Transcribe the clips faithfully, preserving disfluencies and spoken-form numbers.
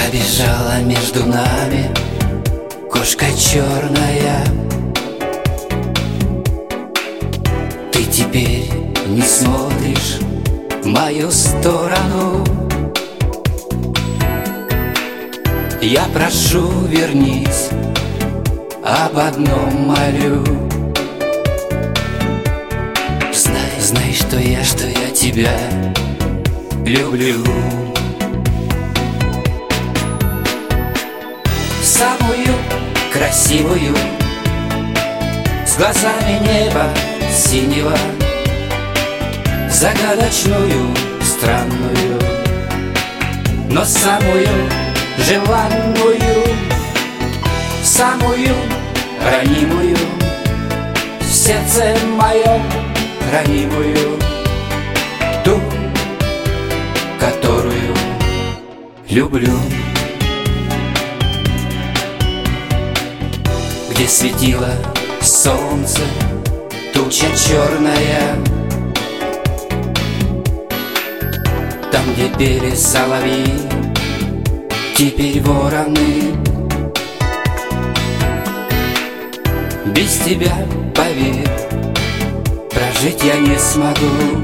Пробежала между нами кошка черная. Ты теперь не смотришь в мою сторону. Я прошу, вернись, об одном молю. Знай, знай, что я, что я тебя люблю. Самую красивую, с глазами неба синего, загадочную, странную, но самую желанную, самую ранимую, в сердце моем ранимую, ту, которую люблю. Где светило солнце, туча черная, там, где пели соловьи, теперь вороны. Без тебя, поверь, прожить я не смогу.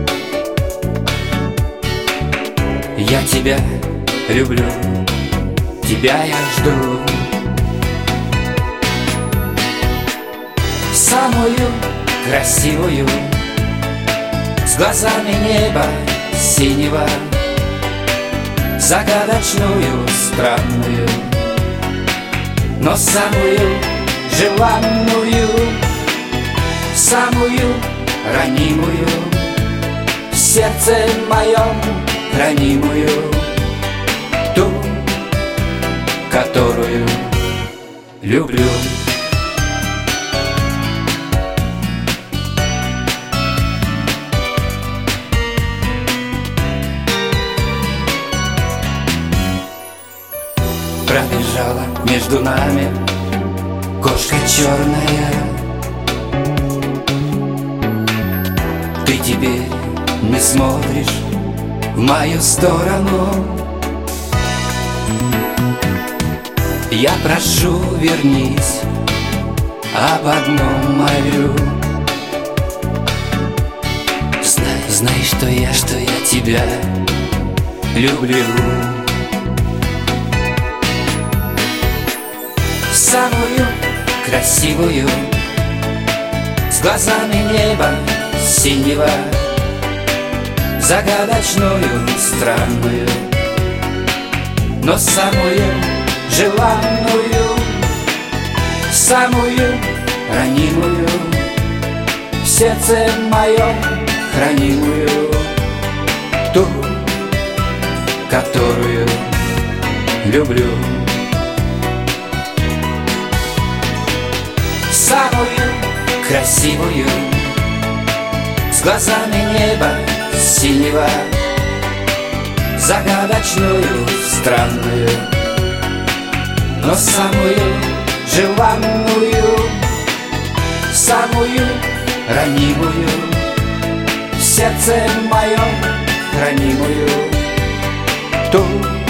Я тебя люблю, тебя я жду. Самую красивую, с глазами неба синего, загадочную, странную, но самую желанную, самую ранимую, в сердце моем ранимую, ту, которую люблю. Пробежала между нами кошка черная. Ты теперь не смотришь в мою сторону. Я прошу, вернись, об одном молю. Знай, знай, что я, что я тебя люблю. Самую красивую, с глазами неба синего, загадочную, странную, но самую желанную, самую ранимую, в сердце моем хранимую, ту, которую люблю. Самую красивую, с глазами неба синего, загадочную, странную, но самую желанную, самую ранимую, в сердце моем ранимую, ту,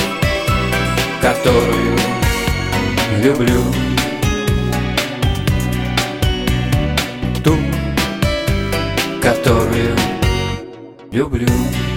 которую люблю. Ту, которую люблю.